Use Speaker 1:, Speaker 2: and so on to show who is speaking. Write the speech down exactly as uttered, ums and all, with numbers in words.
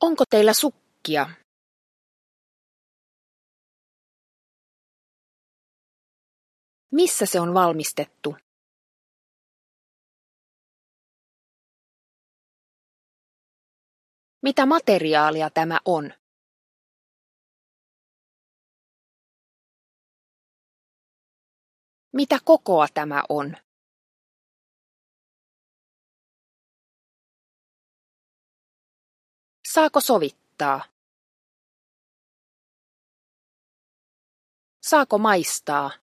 Speaker 1: Onko teillä sukkia? Missä se on valmistettu? Mitä materiaalia tämä on? Mitä kokoa tämä on? Saako sovittaa? Saako maistaa?